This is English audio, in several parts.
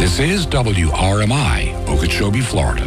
This is WRMI, Okeechobee, Florida.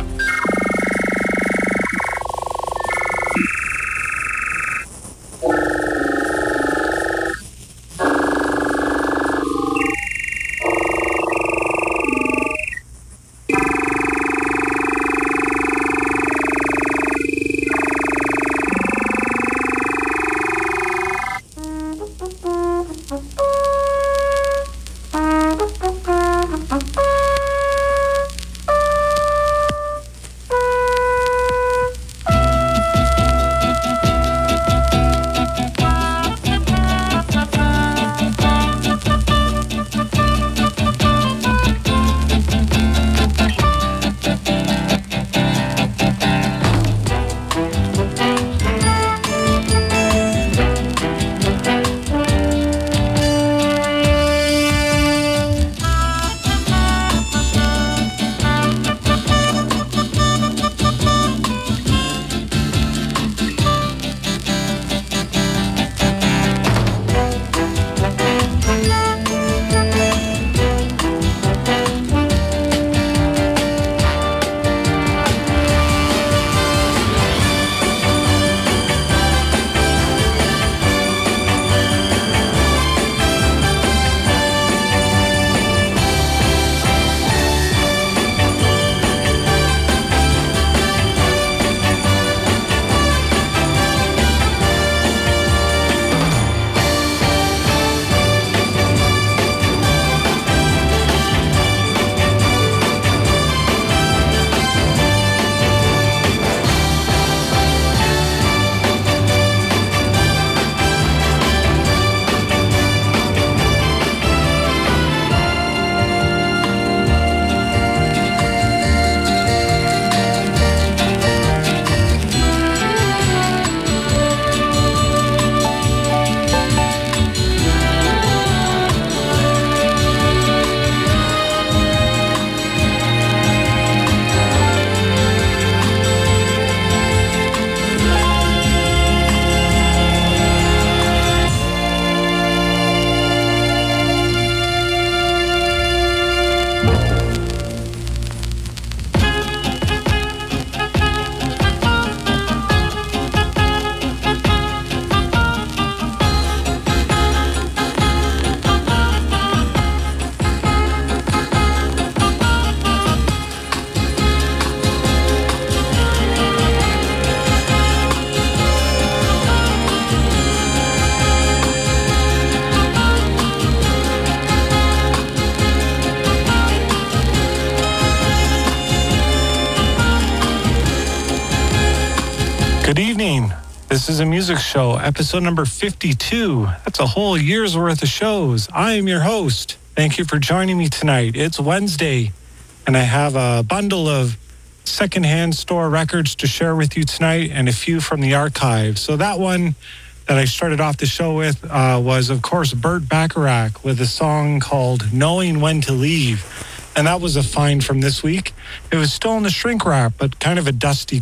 Good evening. This is a music show, episode number 52. That's a whole year's worth of shows. I am your host. Thank you for joining me tonight. It's Wednesday, and I have a bundle of secondhand store records to share with you tonight and a few from the archive. So that one that I started off the show with was, of course, Burt Bacharach with a song called Knowing When to Leave. And that was a find from this week. It was still in the shrink wrap, but kind of a dusty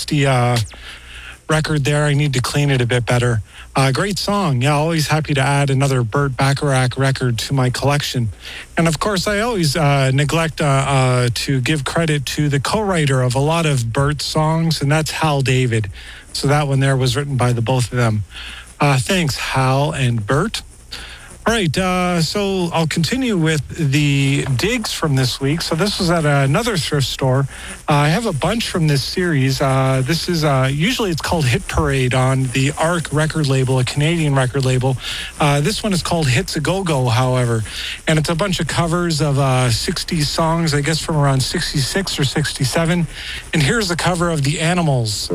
record there. I need to clean it a bit better. Great song. Yeah, always happy to add another Burt Bacharach record to my collection. And of course, I always neglect to give credit to the co-writer of a lot of Burt's songs, and that's Hal David. So that one there was written by the both of them. Thanks, Hal and Burt. All right, so I'll continue with the digs from this week. So this was at another thrift store. I have a bunch from this series. This is, usually it's called Hit Parade on the ARC record label, a Canadian record label. This one is called Hits A Go-Go, however. And it's a bunch of covers of 60s songs, I guess from around 66 or 67. And here's the cover of The Animals.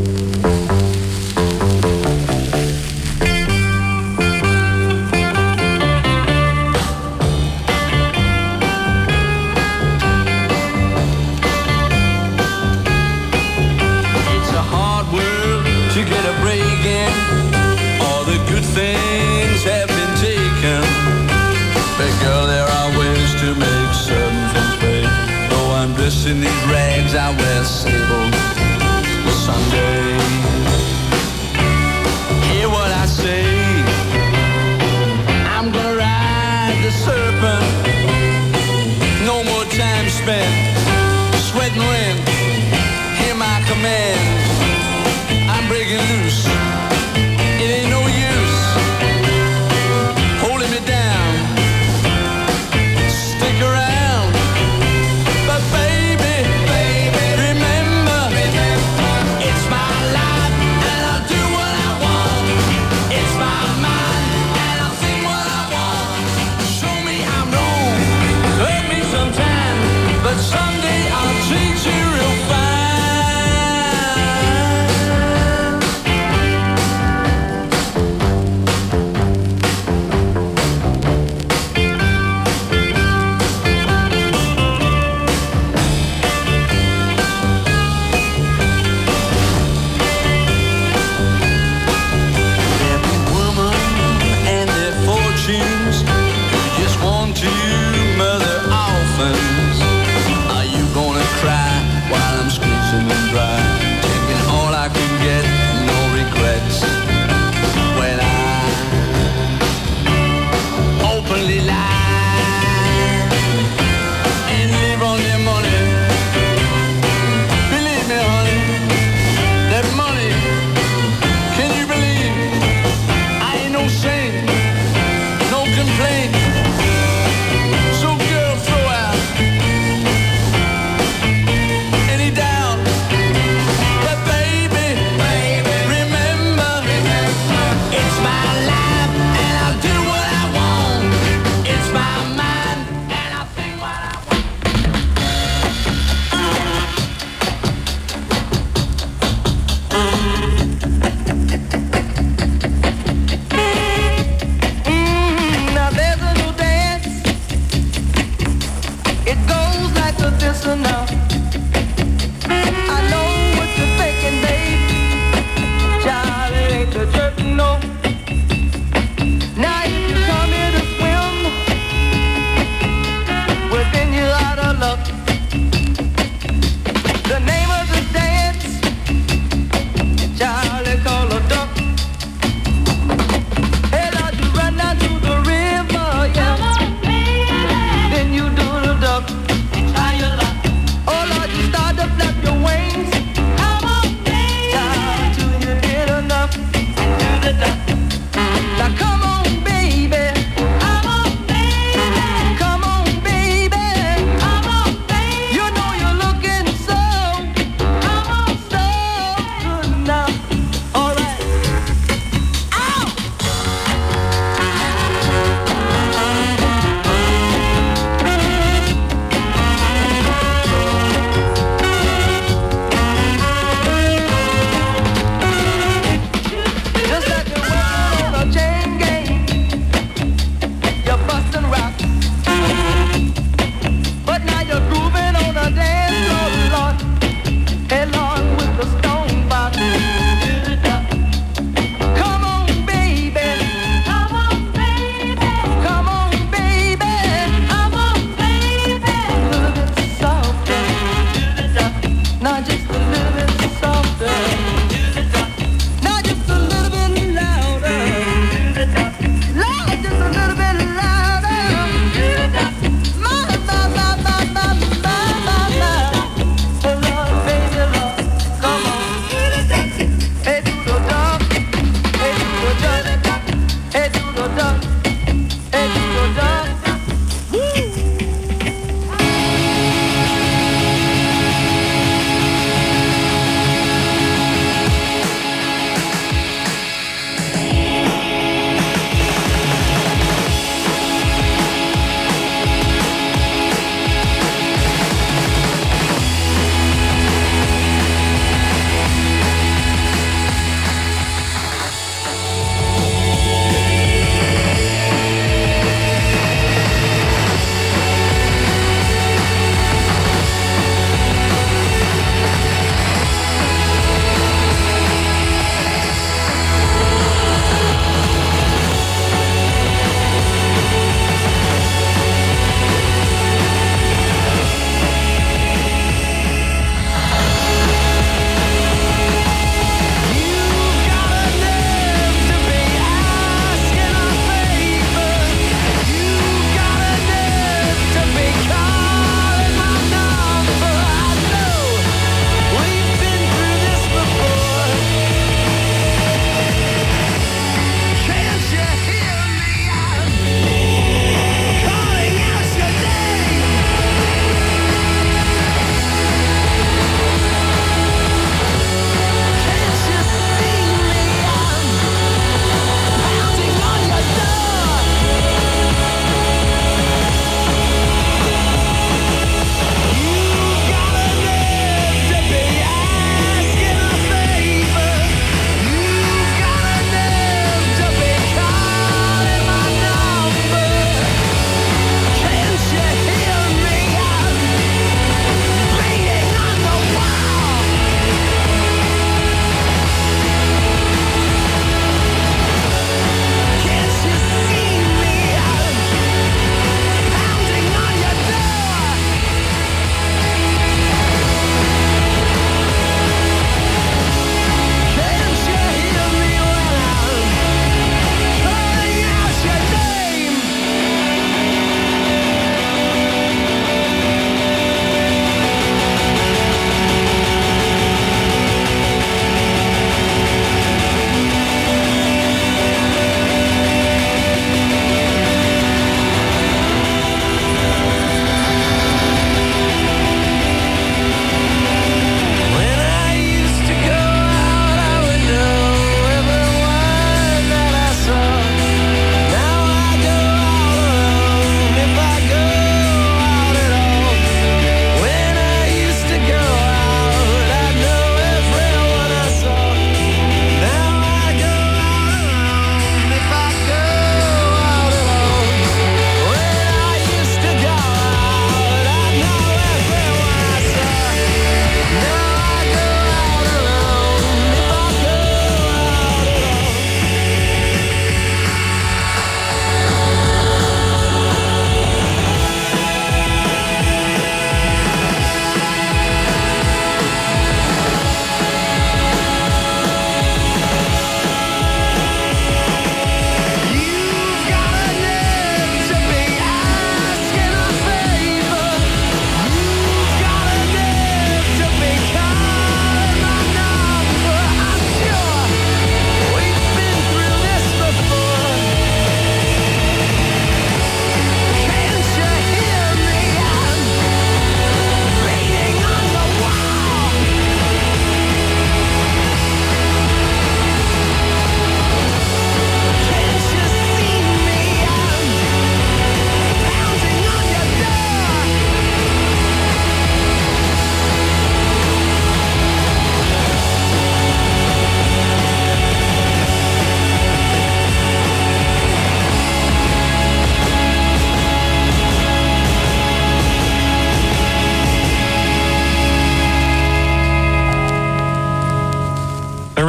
In these rags I wear sable Sunday. Hear what I say, I'm gonna ride the serpent. No more time spent, sweat and wind, hear my commands. I'm breaking loose, it ain't no use holding me down. Stick around, but baby, remember, it's my life and I'll do what I want. It's my mind and I'll think what I want. Show me I'm wrong, hurt me sometime, but someday I'll treat you real fine. Oh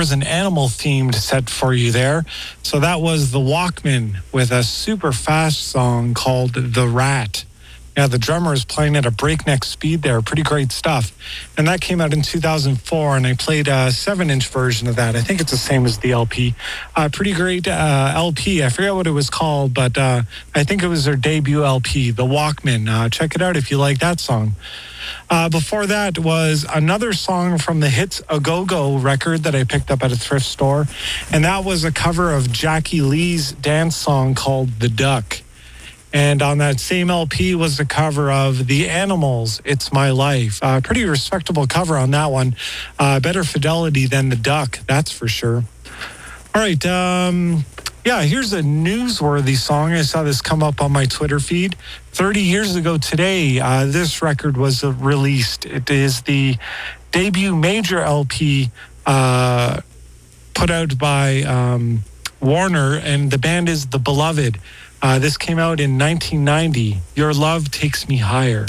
was an animal-themed set for you there. So that was the Walkmen with a super fast song called The Rat. Yeah, the drummer is playing at a breakneck speed there. Pretty great stuff. And that came out in 2004, and I played a 7-inch version of that. I think it's the same as the LP. Pretty great LP. I forget what it was called, but I think it was their debut LP, The Walkmen. Check it out if you like that song. Before that was another song from the Hits A Go-Go record that I picked up at a thrift store, and that was a cover of Jackie Lee's dance song called The Duck. And on that same LP was the cover of The Animals, It's My Life. Pretty respectable cover on that one. Better fidelity than The Duck, that's for sure. All right, here's a newsworthy song. I saw this come up on my Twitter feed. 30 years ago today, this record was released. It is the debut major LP put out by Warner, and the band is The Beloved. This came out in 1990. Your Love Takes Me Higher.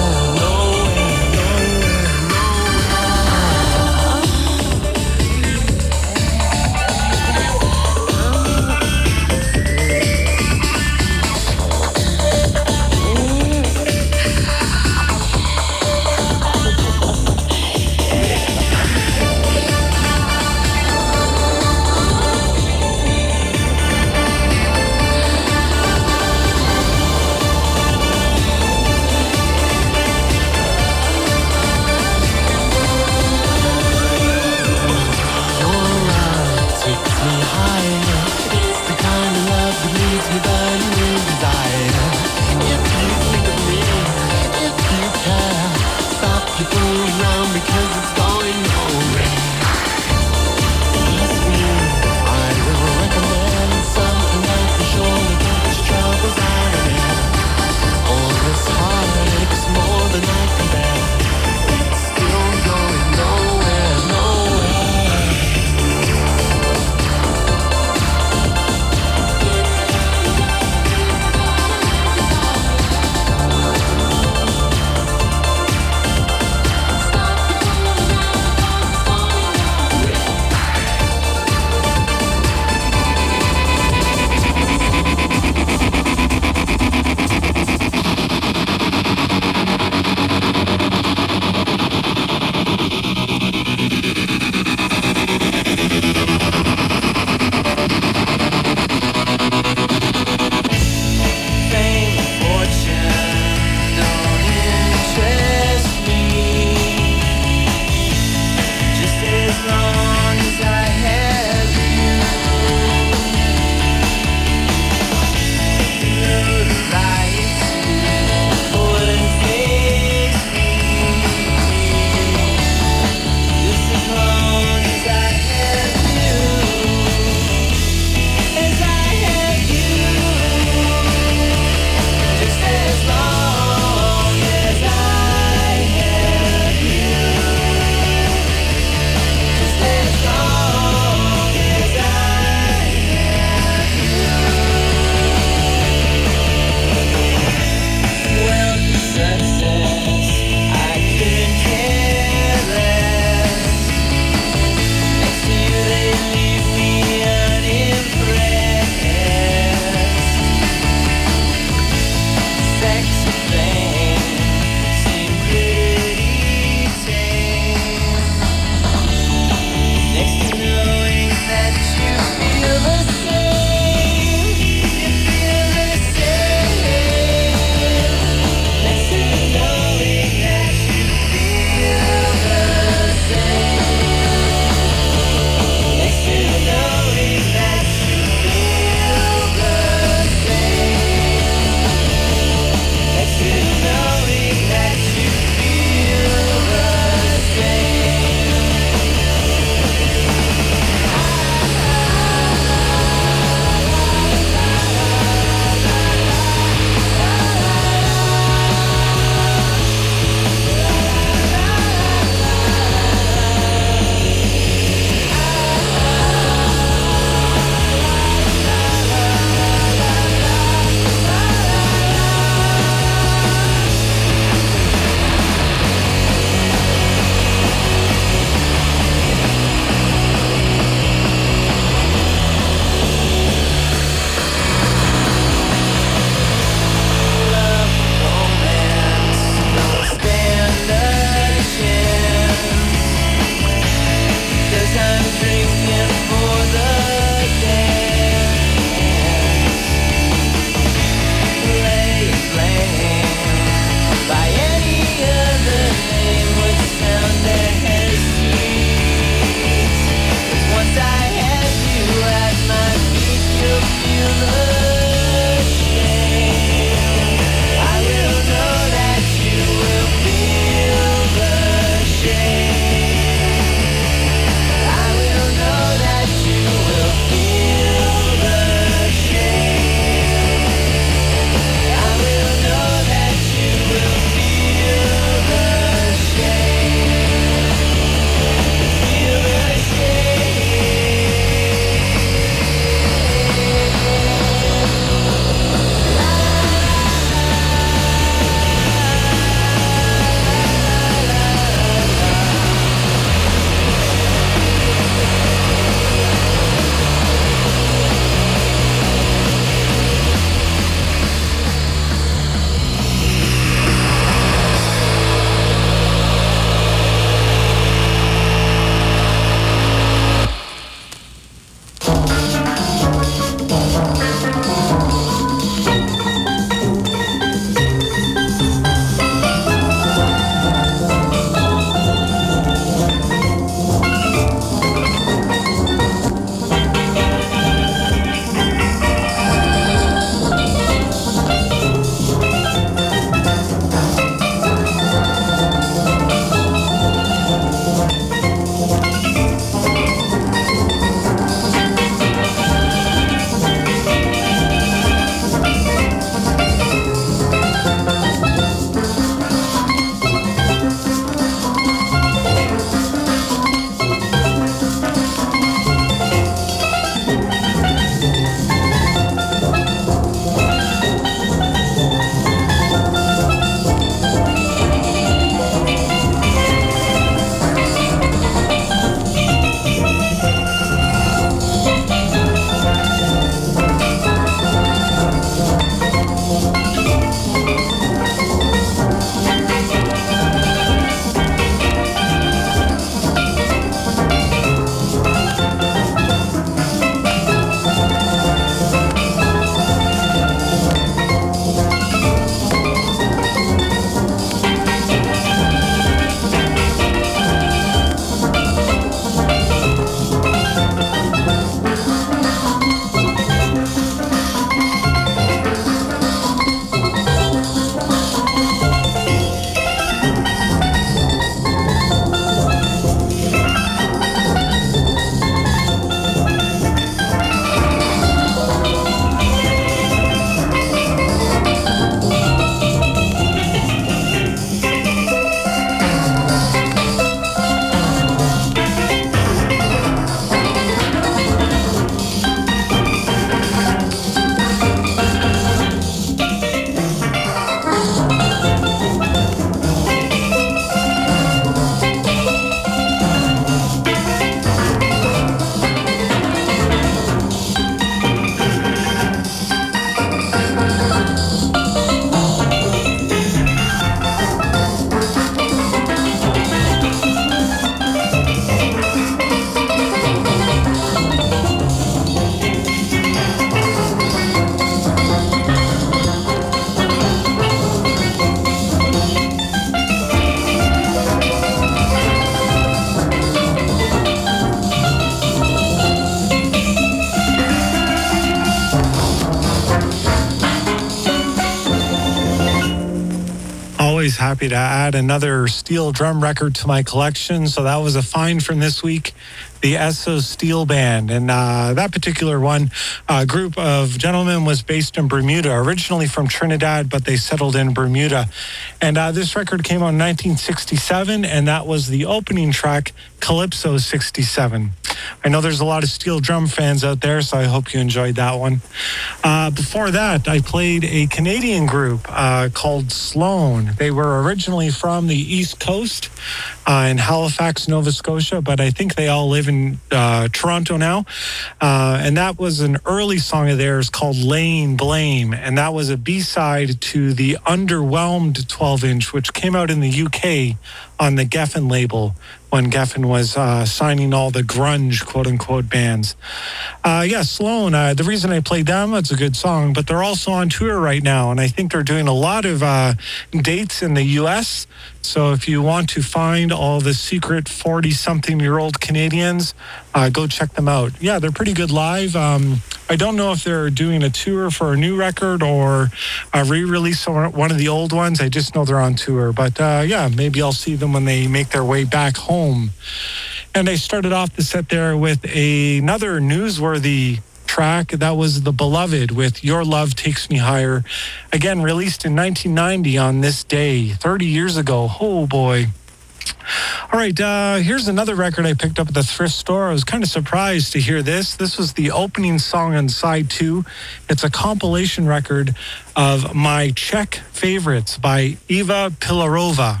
happy to add another steel drum record to my collection. So that was a find from this week, the Esso Steel Band. And that particular one, group of gentlemen, was based in Bermuda, originally from Trinidad, but they settled in Bermuda. And this record came out in 1967, and that was the opening track, Calypso 67. I know there's a lot of steel drum fans out there, so I hope you enjoyed that one. Before that, I played a Canadian group called Sloan. They were originally from the East Coast in Halifax, Nova Scotia, but I think they all live in Toronto now. And that was an early song of theirs called Laying Blame, and that was a B-side to the Underwhelmed 12-inch, which came out in the UK on the Geffen label when Geffen was signing all the grunge, quote-unquote, bands. Sloan, the reason I played them, it's a good song, but they're also on tour right now, and I think they're doing a lot of dates in the U.S., so if you want to find all the secret 40-something-year-old Canadians, go check them out. Yeah, they're pretty good live. I don't know if they're doing a tour for a new record or a re-release of one of the old ones. I just know they're on tour. But maybe I'll see them when they make their way back home. And I started off the set there with another newsworthy track. That was The Beloved with Your Love Takes Me Higher. Again, released in 1990 on this day, 30 years ago. Oh, boy. All right, here's another record I picked up at the thrift store. I was kind of surprised to hear this. This was the opening song on side 2. It's a compilation record of My Czech Favorites by Eva Pilarova.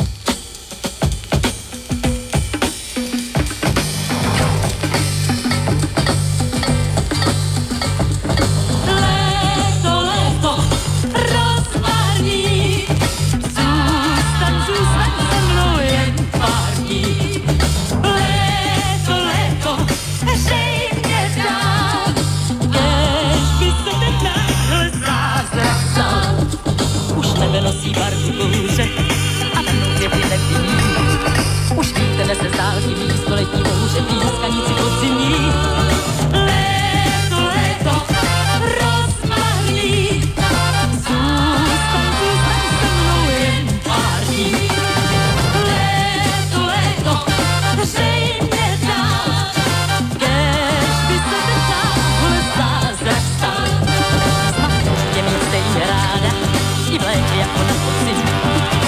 Nosí barku kouře a ten květy nevidí. Už víte, nese z dálky místo letní bouře, pískanici podzimní. Léto, léto, rozmarní, zůstaň se mnou jen pár dní. Léto, léto, řej mě dál, kéž by se ten náhle zázrak stal. Snad tě mít stejně ráda, i v létě jako na podzim.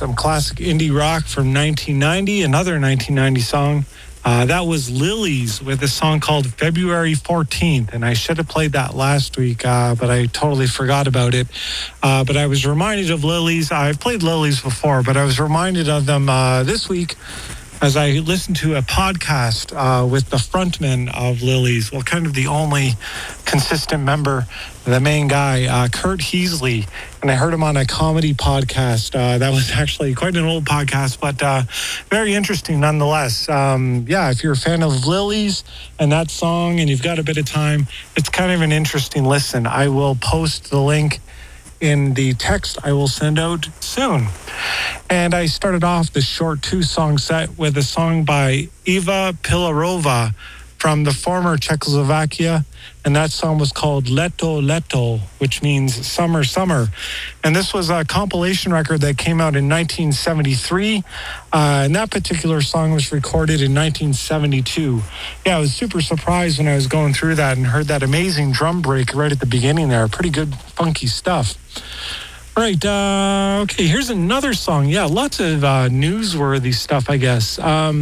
some classic indie rock from 1990, another 1990 song. That was Lilies with a song called February 14th, and I should have played that last week, but I totally forgot about it. But I was reminded of Lilies. I've played Lilies before, but I was reminded of them this week as I listened to a podcast with the frontman of Lilies, well, kind of the only consistent member, the main guy, Kurt Heasley. And I heard him on a comedy podcast. That was actually quite an old podcast, but very interesting nonetheless. Yeah, if you're a fan of Lilies and that song and you've got a bit of time, it's kind of an interesting listen. I will post the link in the text I will send out soon. And I started off the short 2-song set with a song by Eva Pilarova from the former Czechoslovakia, and that song was called Leto Leto, which means summer, summer. And this was a compilation record that came out in 1973, and that particular song was recorded in 1972. Yeah, I was super surprised when I was going through that and heard that amazing drum break right at the beginning there. Pretty good, funky stuff. Right, okay, here's another song. Yeah, lots of newsworthy stuff, I guess.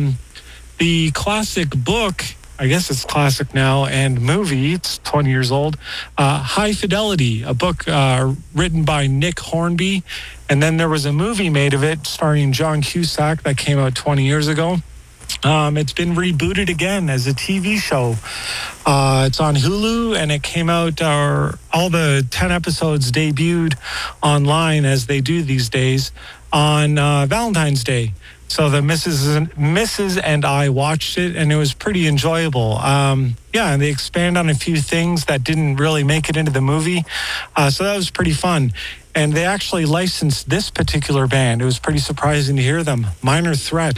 The classic book, I guess it's classic now, and movie, it's 20 years old, High Fidelity, a book written by Nick Hornby. And then there was a movie made of it starring John Cusack that came out 20 years ago. It's been rebooted again as a TV show. It's on Hulu, and it came out, all the 10 episodes debuted online, as they do these days, on Valentine's Day. So the Mrs. and I watched it, and it was pretty enjoyable. Yeah, and they expand on a few things that didn't really make it into the movie. So that was pretty fun. And they actually licensed this particular band. It was pretty surprising to hear them. Minor Threat.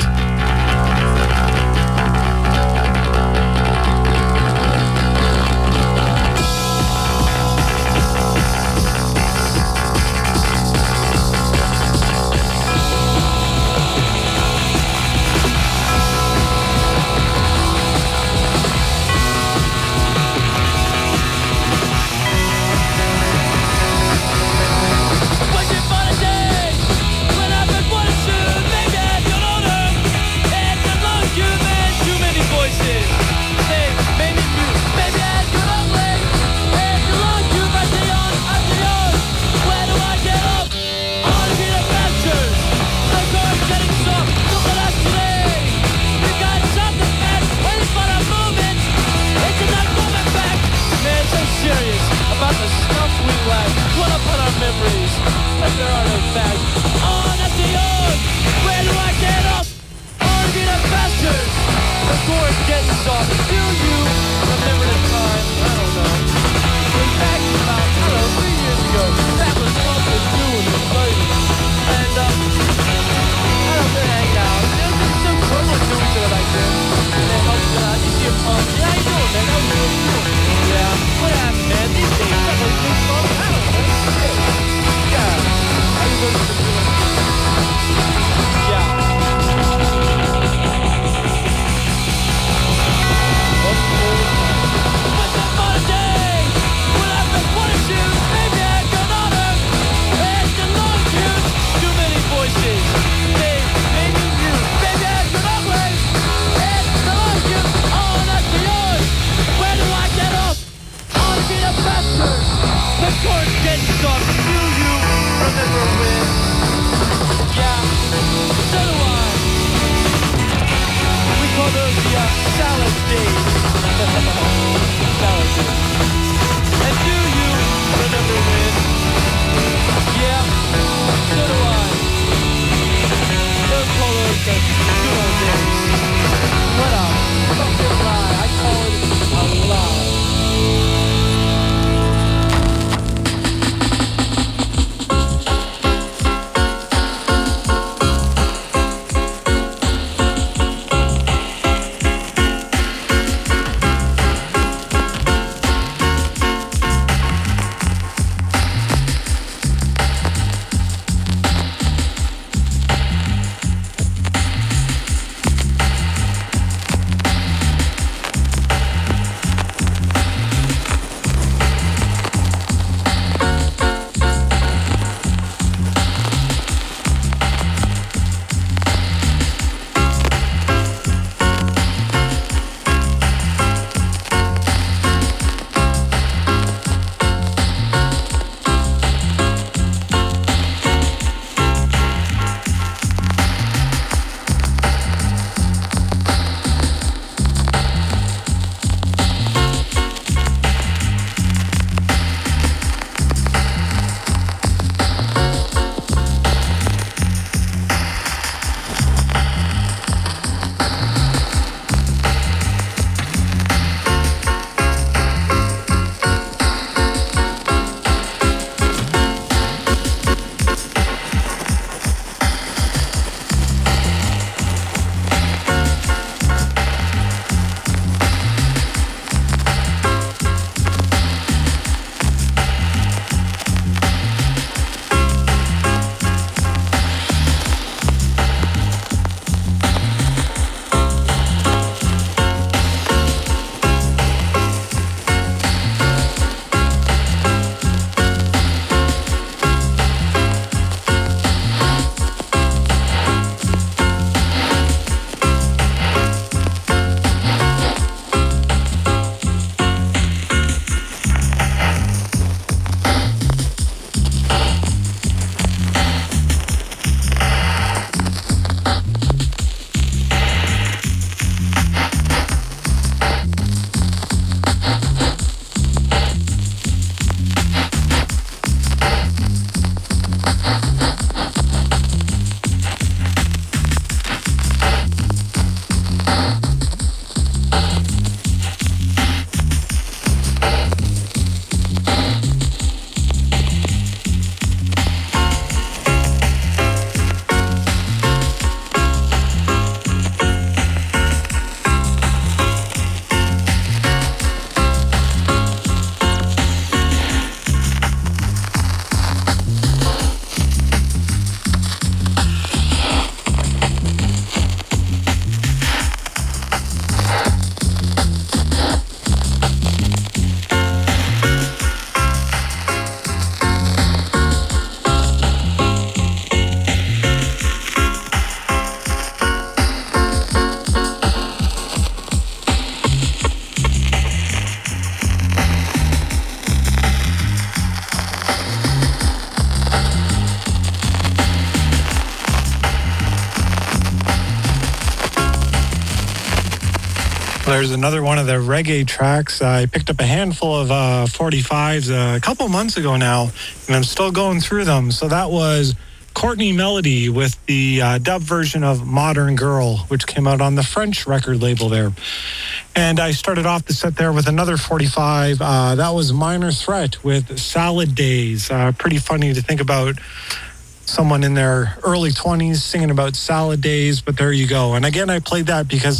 There's another one of the reggae tracks. I picked up a handful of 45s a couple months ago now, and I'm still going through them. So that was Courtney Melody with the dub version of Modern Girl, which came out on the French record label there. And I started off the set there with another 45. That was Minor Threat with Salad Days. Pretty funny to think about someone in their early 20s singing about salad days, but there you go. And again, I played that because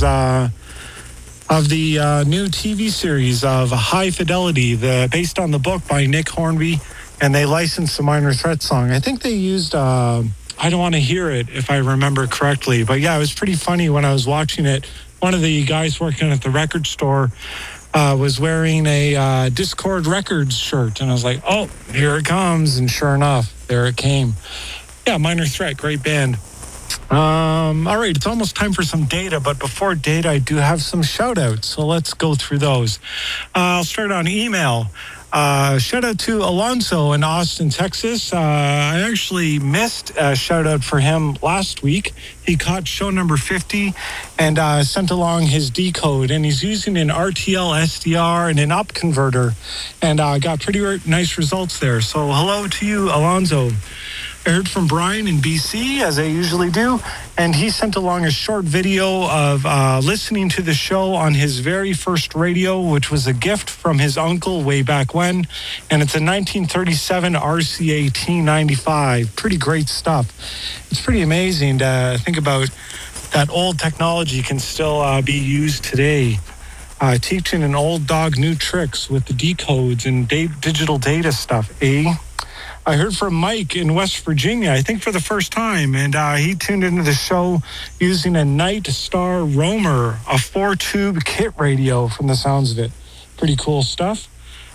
of the new TV series of High Fidelity, based on the book by Nick Hornby, and they licensed the Minor Threat song. I think they used I Don't Want to Hear It, if I remember correctly. But yeah, it was pretty funny when I was watching it. One of the guys working at the record store was wearing a Discord Records shirt, and I was like, oh, here it comes. And sure enough, there it came. Yeah, Minor Threat, great band. All right, it's almost time for some data, but before data, I do have some shout outs, so let's go through those. I'll start on email. Shout out to Alonso in Austin, Texas. I actually missed a shout out for him last week. He caught show number 50 and sent along his decode, and he's using an RTL SDR and an up converter, and got pretty nice results there. So hello to you, Alonso. I heard from Brian in BC, as I usually do, and he sent along a short video of listening to the show on his very first radio, which was a gift from his uncle way back when, and it's a 1937 RCA T95. Pretty great stuff. It's pretty amazing to think about that old technology can still be used today. Teaching an old dog new tricks with the decodes and digital data stuff, eh? I heard from Mike in West Virginia, I think for the first time, and he tuned into the show using a Night Star Roamer, a 4-tube kit radio from the sounds of it. Pretty cool stuff.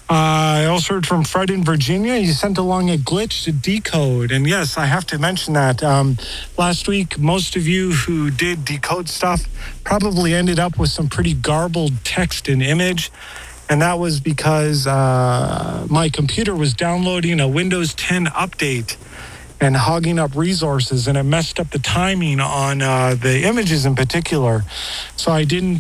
I also heard from Fred in Virginia. He sent along a glitched decode, and yes, I have to mention that. Last week, most of you who did decode stuff probably ended up with some pretty garbled text and image. And that was because my computer was downloading a Windows 10 update and hogging up resources, and it messed up the timing on the images in particular. So I didn't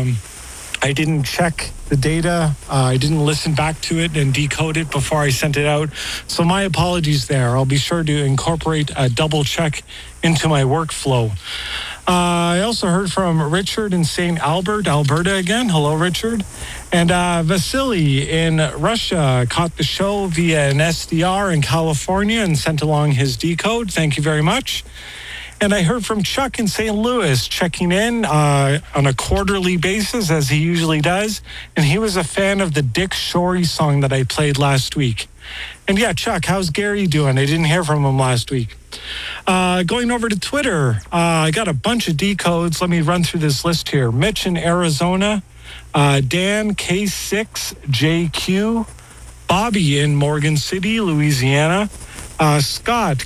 check the data. I didn't listen back to it and decode it before I sent it out. So my apologies there. I'll be sure to incorporate a double check into my workflow. I also heard from Richard in St. Albert, Alberta again. Hello, Richard. And Vasily in Russia caught the show via an SDR in California and sent along his decode. Thank you very much. And I heard from Chuck in St. Louis checking in on a quarterly basis, as he usually does. And he was a fan of the Dick Shorey song that I played last week. And yeah, Chuck, how's Gary doing? I didn't hear from him last week. Going over to Twitter, I got a bunch of decodes. Let me run through this list here. Mitch in Arizona, Dan K6JQ, Bobby in Morgan City, Louisiana, Scott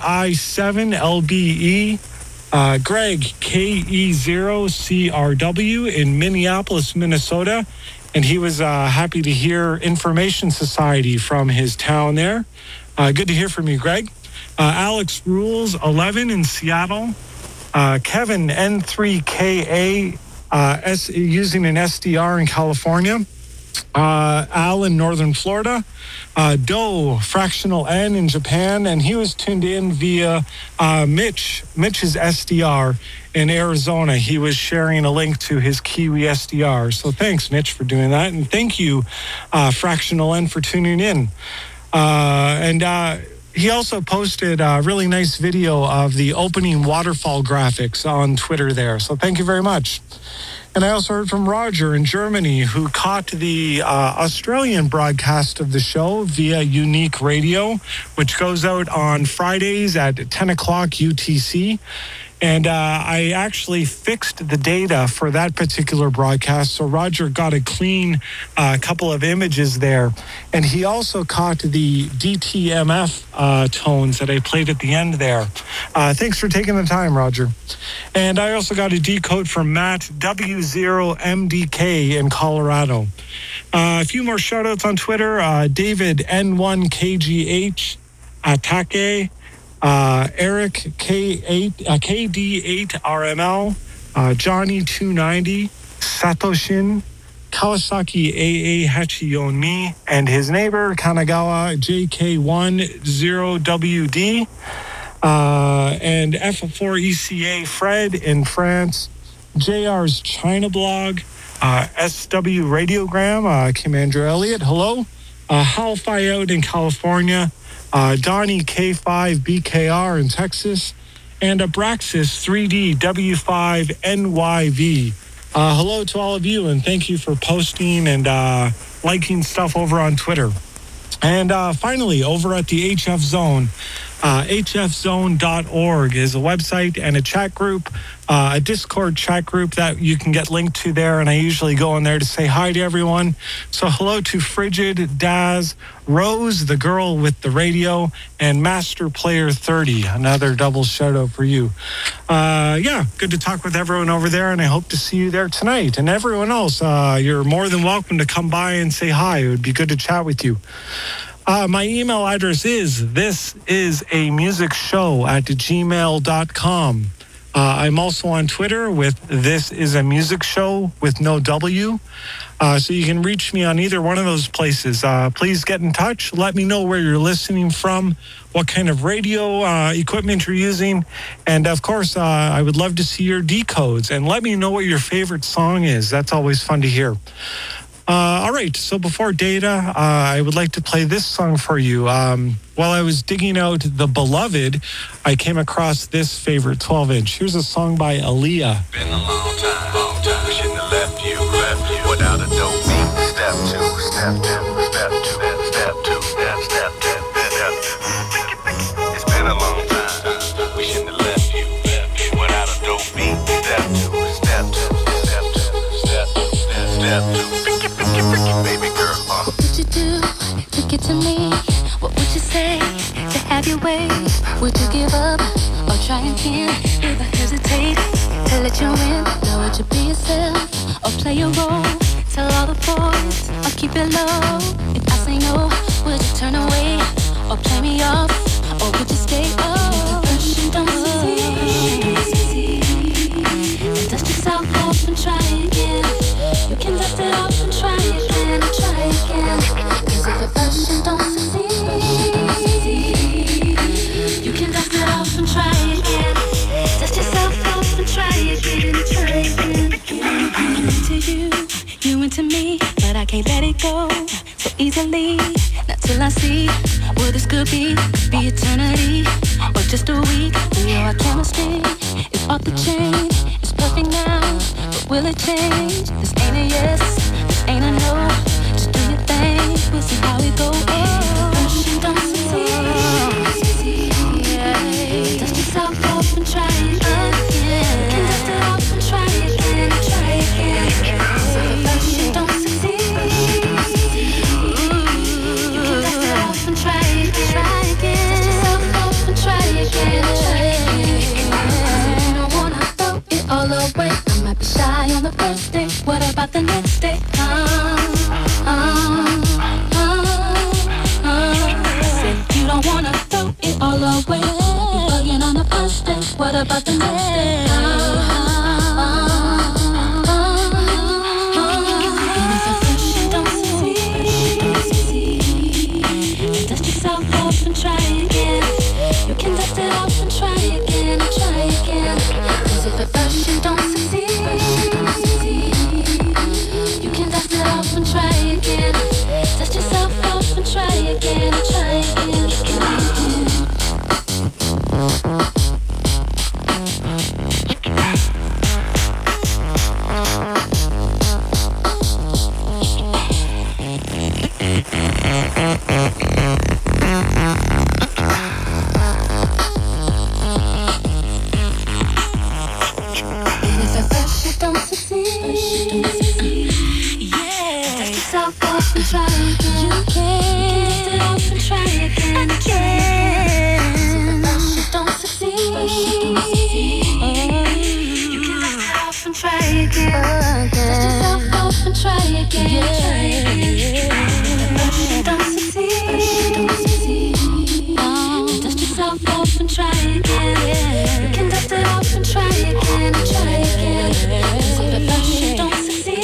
KI7LBE, Greg KE0CRW in Minneapolis, Minnesota. And he was happy to hear Information Society from his town there. Good to hear from you, Greg. Alex Rules 11 in Seattle. Kevin N3KA using an SDR in California. Al in Northern Florida. Doe Fractional N in Japan, and he was tuned in via Mitch's SDR in Arizona. He was sharing a link to his Kiwi SDR. So thanks, Mitch, for doing that, and thank you, Fractional N, for tuning in. He also posted a really nice video of the opening waterfall graphics on Twitter there. So thank you very much. And I also heard from Roger in Germany, who caught the Australian broadcast of the show via Unique Radio, which goes out on Fridays at 10 o'clock UTC. And I actually fixed the data for that particular broadcast. So Roger got a clean couple of images there. And he also caught the DTMF tones that I played at the end there. Thanks for taking the time, Roger. And I also got a decode from Matt W0MDK in Colorado. A few more shout outs on Twitter. David N1KGH, Atake, Eric KD8RML, Johnny290, Satoshin Kawasaki AA Hachiyonmi and his neighbor Kanagawa JK10WD and F4ECA Fred in France, JR's China blog, SW Radiogram, Commander Elliott, hello, Halfi out in California, Donnie K5BKR in Texas, and Abraxas 3D W5NYV. Hello to all of you, and thank you for posting and liking stuff over on Twitter. And finally, over at the HF Zone, hfzone.org is a website and a chat group, a Discord chat group that you can get linked to there, and I usually go in there to say hi to everyone. So hello to Frigid, Daz, Rose, the girl with the radio, and Master Player 30, another double shout out for you. Yeah, good to talk with everyone over there, and I hope to see you there tonight. And everyone else, you're more than welcome to come by and say hi. It would be good to chat with you. My email address is thisisamusicshow@gmail.com. I'm also on Twitter with This Is a Music Show with no W. So you can reach me on either one of those places. Please get in touch. Let me know where you're listening from, what kind of radio equipment you're using. And of course, I would love to see your decodes, and let me know what your favorite song is. That's always fun to hear. All right, so before data, I would like to play this song for you. While I was digging out The Beloved, I came across this favorite 12-inch. Here's a song by Aaliyah. Been a long time, we shouldn't have left you without a dope beat. Step two, step two, step two, step two, step two. It's been a long time, we shouldn't have left you without a dope beat. Step two, step two, step two, step two, step two. Baby girl, what would you do to get to me? What would you say to have your way? Would you give up or try again? If I hesitate to let you in, now would you be yourself or play your role? Tell all the boys or keep it low. If I say no, would you turn away or play me off? Or would you stay? Oh, first you don't succeed, then dust yourself off and try again. You can dust it off and try again, try again. Cause if at first you don't succeed, you can dust it off and try again. Dust yourself off and try again, try again. I'm into you, you into me, but I can't let it go so easily. Not till I see what this could be eternity or just a week. We know our chemistry is off the chain. It's perfect now, but will it change? This ain't a yes, this ain't a no. Just do your thing, we'll see how it goes. Oh, first you don't succeed, dust yourself off and try again. You can dust it off and try again, try again. So at first you don't succeed, you can dust it off and try again, try again. Dust yourself off and try again, try again. You don't wanna throw it all away. I might be shy on the first day. What about the next day? Said you don't wanna throw it all away. You bugging on the first day. What about the next day? And if at first you don't succeed, dust yourself off and try again. You can dust it off and try again, try again. Cause if at first you don't succeed, you can dust it off and try again. Dust yourself off and try again, try again, try again. And if at first you don't succeed, dust yourself off and try again. You can dust it off and try again, again. So if at first you don't succeed, you can dust it off and try again. Dust yourself off and try again, try again. If at first you don't succeed, dust yourself off and try again. You can dust it off and try again, try again. 'Cause if at first you don't succeed,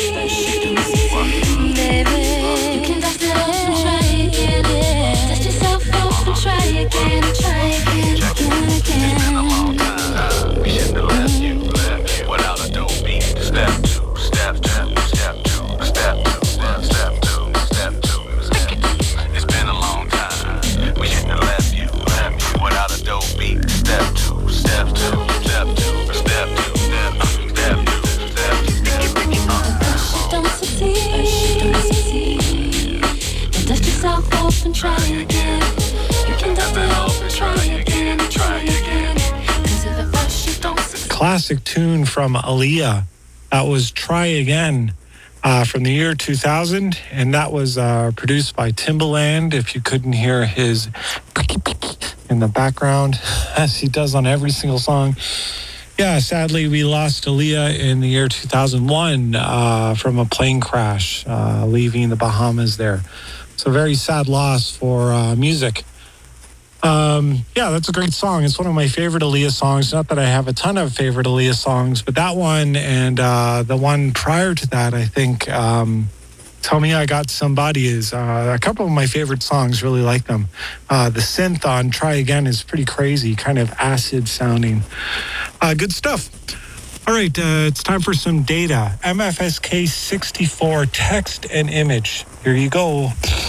and try again. You can dust it off and try again and try again. 'Cause if at first you don't succeed. Classic tune from Aaliyah. That was Try Again from the year 2000, and that was produced by Timbaland. If you couldn't hear his in the background, as he does on every single song. Yeah, sadly, we lost Aaliyah in the year 2001 from a plane crash, leaving the Bahamas there. It's a very sad loss for music. Yeah, that's a great song. It's one of my favorite Aaliyah songs. Not that I have a ton of favorite Aaliyah songs, but that one and the one prior to that, I think, Tell Me I Got Somebody is a couple of my favorite songs. Really like them. The synth on Try Again is pretty crazy, kind of acid sounding. Good stuff. All right, it's time for some data. MFSK 64 text and image. Here you go.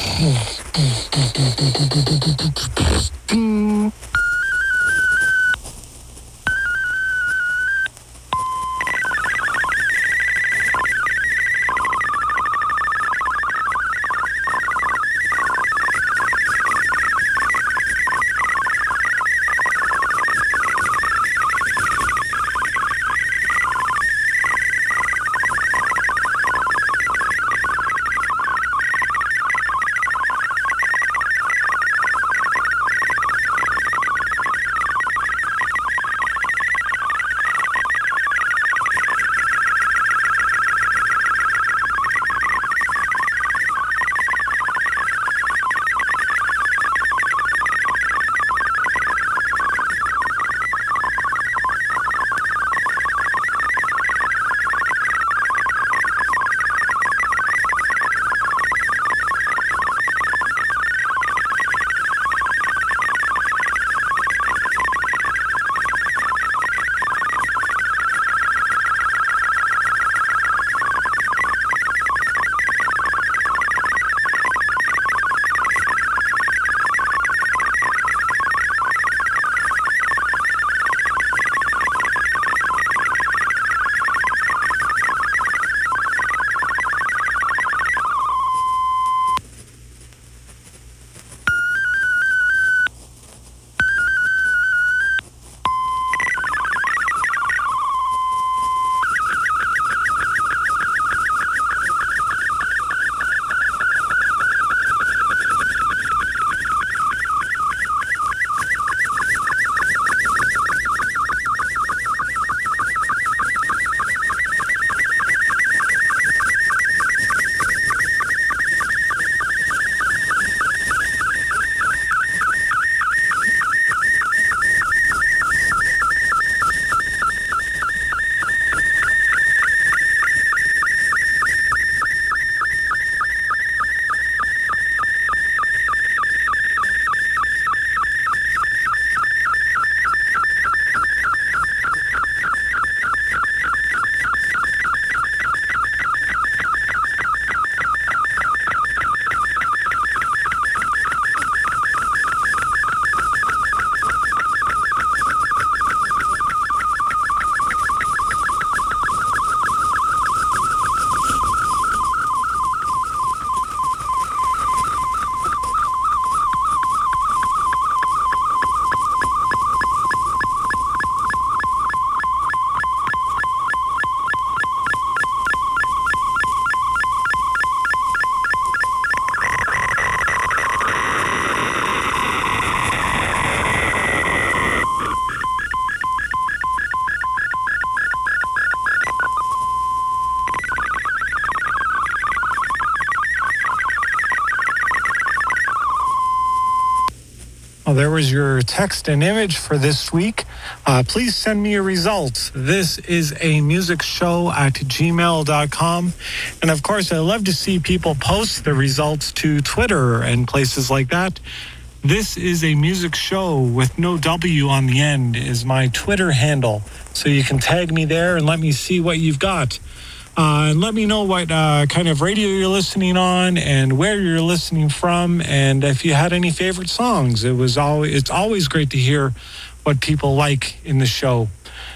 Well, there was your text and image for this week. Please send me your results. This is a music show at gmail.com. And of course, I love to see people post the results to Twitter and places like that. This is a music show with no W on the end is my Twitter handle. So you can tag me there and let me see what you've got. And let me know what kind of radio you're listening on and where you're listening from, and if you had any favorite songs. It's always great to hear what people like in the show.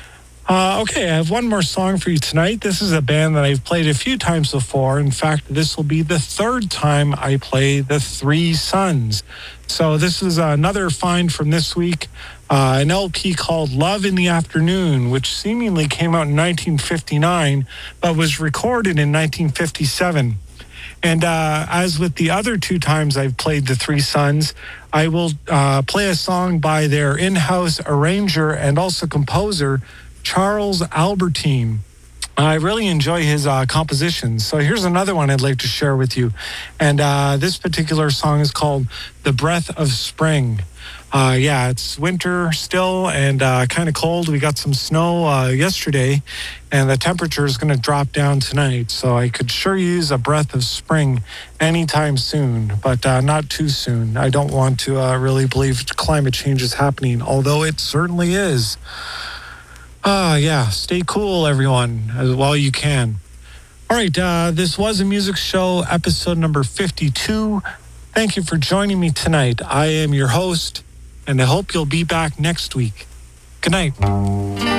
Okay, I have one more song for you tonight. This is a band that I've played a few times before. In fact, this will be the third time I play the Three Sons. So this is another find from this week, an LP called Love in the Afternoon, which seemingly came out in 1959, but was recorded in 1957. And as with the other two times I've played the Three Sons, I will play a song by their in-house arranger and also composer, Charles Albertine. I really enjoy his compositions. So here's another one I'd like to share with you. And this particular song is called The Breath of Spring. Yeah, it's winter still and kind of cold. We got some snow yesterday, and the temperature is going to drop down tonight. So I could sure use a breath of spring anytime soon, but not too soon. I don't want to really believe climate change is happening, although it certainly is. Yeah, stay cool, everyone, as well you can. All right, this was a music show, episode number 52. Thank you for joining me tonight. I am your host, and I hope you'll be back next week. Good night.